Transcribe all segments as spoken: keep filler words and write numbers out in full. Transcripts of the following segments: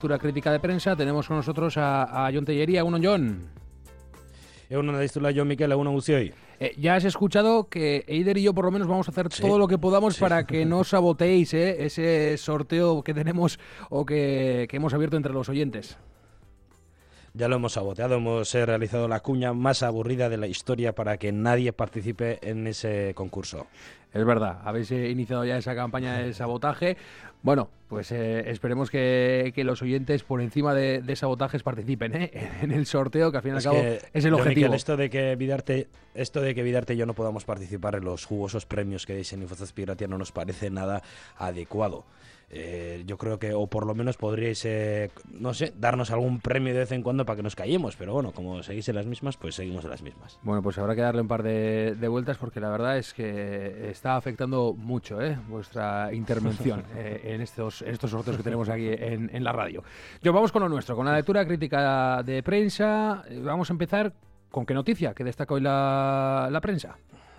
Lectura crítica de prensa. Tenemos con nosotros a, a Jon Tellería. Uno, Jon. Egunon daizula Jon Mikel, egunon guztioi. Eh, ya has escuchado que Eider y yo por lo menos vamos a hacer Sí. todo lo que podamos Sí. para que no saboteéis eh, ese sorteo que tenemos o que, que hemos abierto entre los oyentes. Ya lo hemos saboteado, hemos eh, realizado la cuña más aburrida de la historia para que nadie participe en ese concurso. Es verdad, habéis eh, iniciado ya esa campaña de sabotaje. Bueno, pues eh, esperemos que, que los oyentes por encima de, de sabotajes participen ¿eh? en el sorteo, que al fin y al Es cabo que, es el Jon objetivo. Mikel, esto de que Vidarte, esto de que Vidarte y yo no podamos participar en los jugosos premios que deis en Infozazpi Irratia no nos parece nada adecuado. Eh, yo creo que, o por lo menos podríais, eh, no sé, darnos algún premio de vez en cuando para que nos callemos, pero bueno, como seguís en las mismas, pues seguimos en las mismas. Bueno, pues habrá que darle un par de, de vueltas porque la verdad es que está afectando mucho ¿eh? vuestra intervención eh, en, estos, en estos sorteos que tenemos aquí en, en la radio. Yo vamos con lo nuestro, con la lectura crítica de prensa. Vamos a empezar con qué noticia que destaca hoy la, la prensa.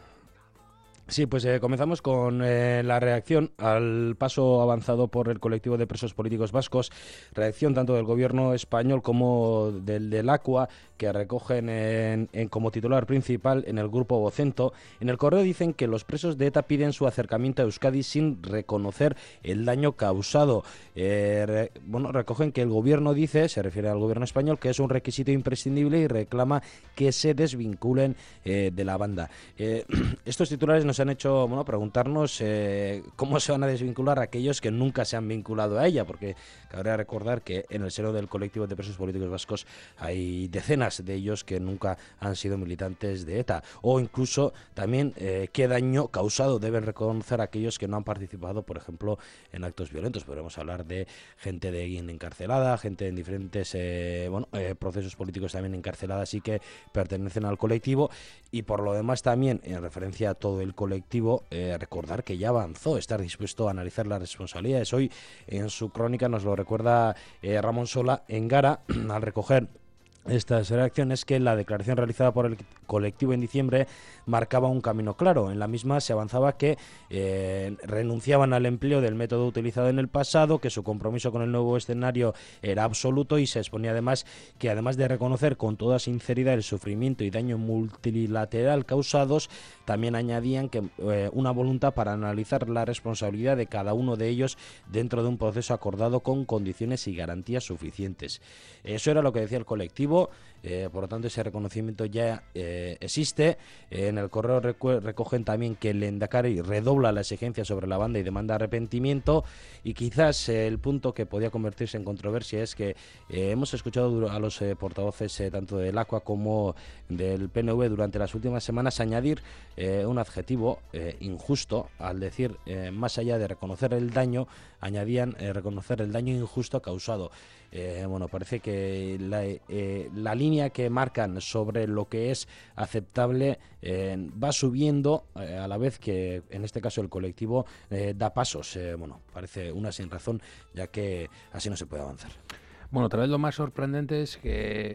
Sí, pues eh, comenzamos con eh, la reacción al paso avanzado por el colectivo de presos políticos vascos, reacción tanto del gobierno español como del del ACUA, que recogen en, en, como titular principal en el grupo Vocento. En el correo dicen que los presos de ETA piden su acercamiento a Euskadi sin reconocer el daño causado. Eh, re, bueno, recogen que el gobierno dice, se refiere al gobierno español, que es un requisito imprescindible y reclama que se desvinculen eh, de la banda. Eh, estos titulares nos han hecho bueno, preguntarnos eh, cómo se van a desvincular aquellos que nunca se han vinculado a ella, porque cabría recordar que en el seno del colectivo de presos políticos vascos hay decenas de ellos que nunca han sido militantes de ETA, o incluso también eh, qué daño causado deben reconocer aquellos que no han participado, por ejemplo, en actos violentos. Podemos hablar de gente de encarcelada, gente en diferentes eh, bueno, eh, procesos políticos también encarcelada, así que pertenecen al colectivo. Y por lo demás también, en referencia a todo el colectivo, eh, recordar que ya avanzó, estar dispuesto a analizar las responsabilidades. Hoy en su crónica nos lo recuerda eh, Ramón Sola en Gara al recoger estas reacciones, que la declaración realizada por el colectivo en diciembre marcaba un camino claro. En la misma se avanzaba que eh, renunciaban al empleo del método utilizado en el pasado, que su compromiso con el nuevo escenario era absoluto, y se exponía además que, además de reconocer con toda sinceridad el sufrimiento y daño multilateral causados, también añadían que eh, una voluntad para analizar la responsabilidad de cada uno de ellos dentro de un proceso acordado con condiciones y garantías suficientes. Eso era lo que decía el colectivo. Eh, por lo tanto, ese reconocimiento ya eh, existe. Eh, en el correo recu- recogen también que el Lehendakari redobla la exigencia sobre la banda y demanda arrepentimiento. Y quizás eh, el punto que podía convertirse en controversia es que eh, hemos escuchado a los eh, portavoces eh, tanto del ACUA como del P N V durante las últimas semanas añadir eh, un adjetivo eh, injusto al decir, eh, más allá de reconocer el daño, añadían eh, reconocer el daño injusto causado. Eh, bueno, parece que la, eh, la línea que marcan sobre lo que es aceptable eh, va subiendo eh, a la vez que, en este caso, el colectivo eh, da pasos. Eh, bueno, parece una sin razón, ya que así no se puede avanzar. Bueno, tal vez lo más sorprendente es que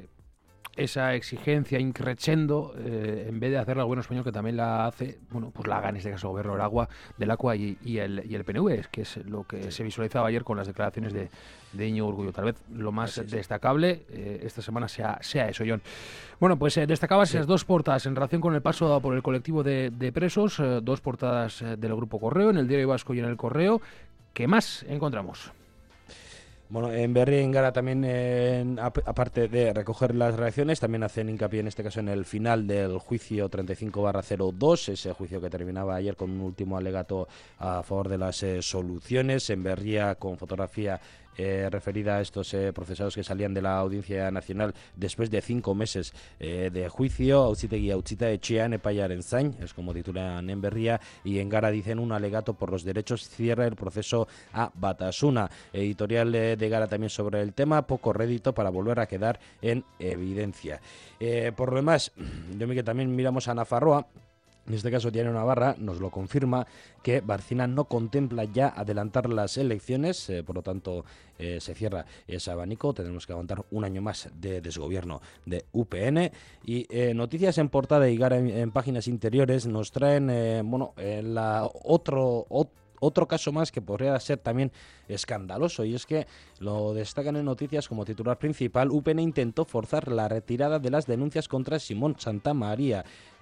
esa exigencia increchendo, eh, en vez de hacerla el gobierno español, que también la hace, bueno, pues la haga en este caso el gobierno del agua, del ACUA y, y, el, y el P N V, que es lo que sí se visualizaba ayer con las declaraciones de, de Íñigo Urkullu. Tal vez lo más sí, sí. destacable eh, esta semana sea, sea eso, Jon. Bueno, pues eh, destacabas sí. esas dos portadas en relación con el paso dado por el colectivo de, de presos, eh, dos portadas eh, del Grupo Correo, en el Diario Vasco y en el Correo. ¿Qué más encontramos? Bueno, en Berri y en Gara también, eh, aparte de recoger las reacciones, también hacen hincapié en este caso en el final del juicio treinta y cinco barra cero dos, ese juicio que terminaba ayer con un último alegato a favor de las eh, soluciones. En Berria, con fotografía Eh, referida a estos eh, procesados que salían de la Audiencia Nacional después de cinco meses eh, de juicio. Auzitegi autzita etxean epaiaren zain, es como titulan en Berria, y en Gara dicen un alegato por los derechos cierra el proceso a Batasuna. Editorial eh, de Gara también sobre el tema, poco rédito para volver a quedar en evidencia. Eh, por lo demás, yo me que también miramos a Nafarroa. En este caso, Diario Navarra nos lo confirma, que Barcina no contempla ya adelantar las elecciones, eh, por lo tanto eh, se cierra ese abanico. Tendremos que aguantar un año más de desgobierno de U P N. Y eh, noticias en portada y Gara en, en páginas interiores nos traen eh, bueno, eh, la otro... otro otro caso más que podría ser también escandaloso, y es que lo destacan en noticias como titular principal: U P N intentó forzar la retirada de las denuncias contra Simón Santamaría,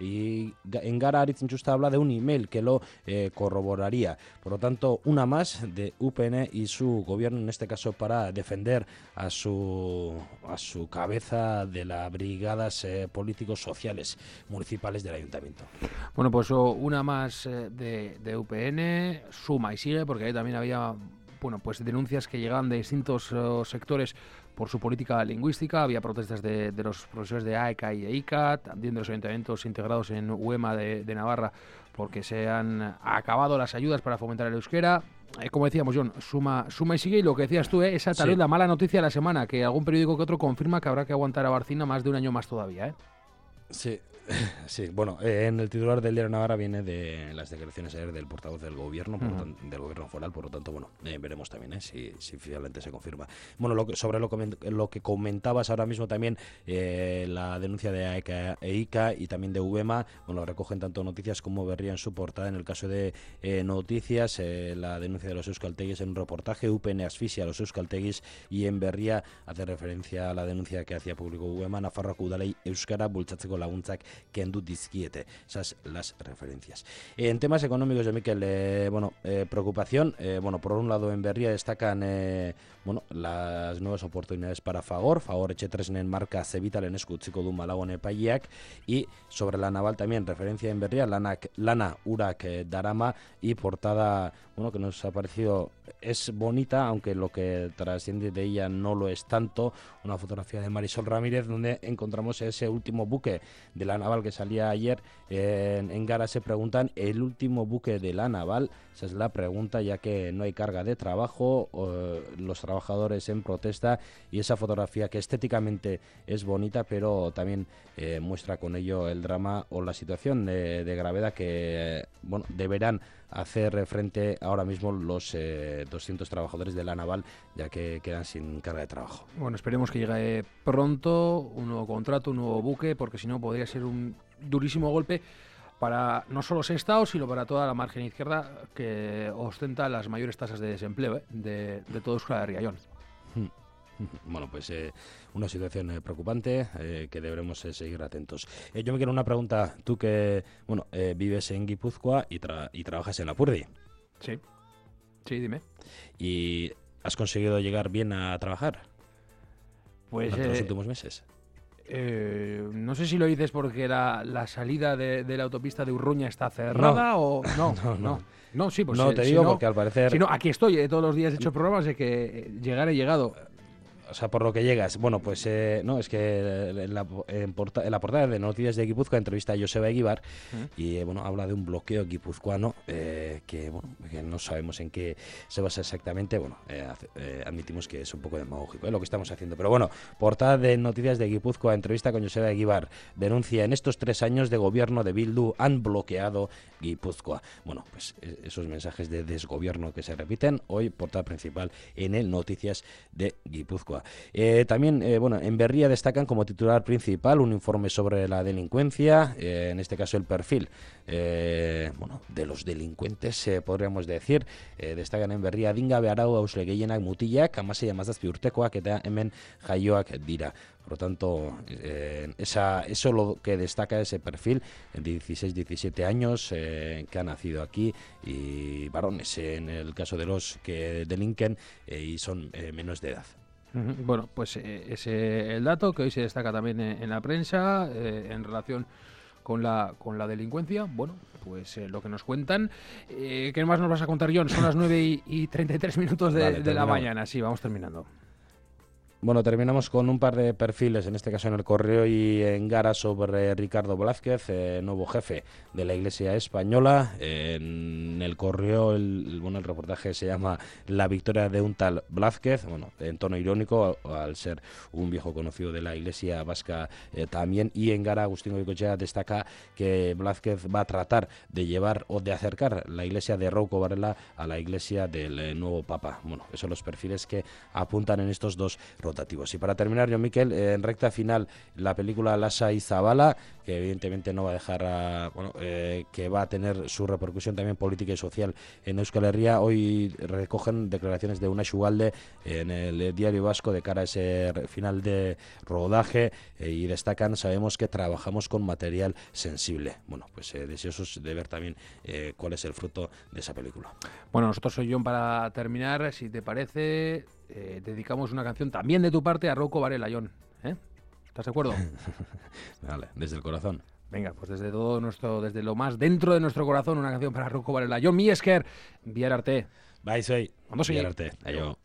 y en Gara Aritz Injusta habla de un email que lo eh, corroboraría. Por lo tanto, una más de U P N y su gobierno, en este caso para defender a su a su cabeza de las brigadas eh, políticos sociales municipales del ayuntamiento. Bueno, pues oh, una más eh, de, de U P N, suma y sigue, porque ahí también había, bueno, pues denuncias que llegaban de distintos uh, sectores por su política lingüística. Había protestas de, de los profesores de A E C A y E I C A, también de los ayuntamientos integrados en U E M A de, de Navarra, porque se han acabado las ayudas para fomentar el euskera. Eh, como decíamos, John, suma, suma y sigue, y lo que decías tú, eh, esa tal vez sí. La mala noticia de la semana, que algún periódico que otro confirma que habrá que aguantar a Barcina más de un año más todavía, ¿eh? Sí. Sí, bueno, eh, en el titular del Diario Navarra viene de las declaraciones ayer del portavoz del gobierno, por uh-huh. tanto, del gobierno foral, por lo tanto, bueno, eh, veremos también eh, si, si finalmente se confirma. Bueno, lo que, sobre lo, coment- lo que comentabas ahora mismo también, eh, la denuncia de A E C A e I C A y también de U E M A, bueno, recogen tanto Noticias como Berria en su portada. En el caso de eh, Noticias, eh, la denuncia de los euskalteguis en un reportaje: U P N asfixia a los euskalteguis, y en Berria hace referencia a la denuncia que hacía público U E M A: Nafarroako udalei euskara bultzatzeko laguntzak kendu dizkiete. Esas las referencias. En temas económicos, de Miquel, eh, bueno, eh, preocupación. Eh, bueno, por un lado, en Berria destacan eh, bueno, las nuevas oportunidades para Fagor. Fagor etxetresnen marca Zebitalen esku utziko du Malagon epaileak. Y sobre la naval también, referencia en Berria, lanak, lana urak eh, darama, y portada, bueno, que nos ha parecido, es bonita, aunque lo que trasciende de ella no lo es tanto. Una fotografía de Marisol Ramírez, donde encontramos ese último buque de la naval que salía ayer. Eh, en, en Gara se preguntan: ¿el último buque de la naval? Esa es la pregunta, ya que no hay carga de trabajo, eh, los trabajadores en protesta, y esa fotografía, que estéticamente es bonita, pero también eh, muestra con ello el drama o la situación de, de gravedad que eh, bueno, deberán hacer frente ahora mismo los eh, doscientos trabajadores de la naval, ya que quedan sin carga de trabajo. Bueno, esperemos que llegue pronto un nuevo contrato, un nuevo buque, porque si no podría ser un durísimo golpe para no solo Sestao, sino para toda la margen izquierda, que ostenta las mayores tasas de desempleo ¿eh? de, de todo Euskal Herria, John. Bueno, pues eh, una situación eh, preocupante eh, que deberemos eh, seguir atentos. Eh, yo me quiero una pregunta, tú que bueno eh, vives en Guipúzcoa y, tra- y trabajas en Lapurdi. Sí, sí, dime. ¿Y has conseguido llegar bien a trabajar pues, durante eh, los últimos meses? Eh, no sé si lo dices porque la, la salida de, de la autopista de Urruña está cerrada no. o... No, no, no. no. No, sí, pues no, eh, te si digo no, porque al parecer... Si no, aquí estoy, eh, todos los días he hecho programas de que eh, llegar he llegado. O sea, por lo que llegas. Bueno, pues eh, no, es que en la, en, porta, en la portada de Noticias de Guipúzcoa entrevista a Joseba Eguibar ¿Mm? y eh, bueno, habla de un bloqueo guipuzcoano eh, que bueno, que no sabemos en qué se basa exactamente. Bueno, eh, eh, admitimos que es un poco demagógico eh, lo que estamos haciendo. Pero bueno, portada de Noticias de Guipúzcoa, entrevista con Joseba Eguibar, denuncia: en estos tres años de gobierno de Bildu han bloqueado Guipúzcoa. Bueno, pues esos mensajes de desgobierno que se repiten hoy, portada principal en el Noticias de Guipúzcoa. Eh, también, eh, bueno, en Berria destacan como titular principal un informe sobre la delincuencia, eh, en este caso el perfil eh, bueno, de los delincuentes, eh, podríamos decir. Eh, destacan en Berria: dingabe arau hausle gehienak mutilak, hamasei hamazazpi urtekoak eta hemen jaioak dira. Por lo tanto, eh, esa, eso lo que destaca ese perfil de dieciséis diecisiete años eh, que ha nacido aquí, y varones eh, en el caso de los que delinquen eh, y son eh, menos de edad. Bueno, pues eh, ese el dato que hoy se destaca también en, en la prensa eh, en relación con la con la delincuencia. Bueno, pues eh, lo que nos cuentan. Eh, ¿Qué más nos vas a contar, John? Son las nueve y, y treinta y tres minutos de, vale, de la mañana. Sí, vamos terminando. Bueno, terminamos con un par de perfiles, en este caso en El Correo y en Gara, sobre Ricardo Blázquez, eh, nuevo jefe de la Iglesia Española. Eh, en El Correo, el, bueno, el reportaje se llama La victoria de un tal Blázquez, bueno, en tono irónico, al ser un viejo conocido de la Iglesia vasca eh, también. Y en Gara, Agustín Goicoechea destaca que Blázquez va a tratar de llevar o de acercar la Iglesia de Rouco Varela a la Iglesia del eh, nuevo Papa. Bueno, esos son los perfiles que apuntan en estos dos rotativos. Y para terminar, Jon Miquel, eh, en recta final, la película Lasa y Zabala, que evidentemente no va a dejar a, bueno, eh, que va a tener su repercusión también política y social en Euskal Herria. Hoy recogen declaraciones de Unax Ugalde en el Diario Vasco de cara a ese final de rodaje, eh, y destacan: sabemos que trabajamos con material sensible. Bueno, pues eh, deseosos de ver también eh, cuál es el fruto de esa película. Bueno, nosotros soy John, para terminar, si te parece, eh, dedicamos una canción también de tu parte a Rocco Varela, John, ¿eh? ¿Estás de acuerdo? Vale, desde el corazón. Venga, pues desde todo nuestro, desde lo más dentro de nuestro corazón, una canción para Rocco Varela. Jon Miesker, Biar Arte. Bye, soy. Vamos a seguir. Biar Arte. Adiós.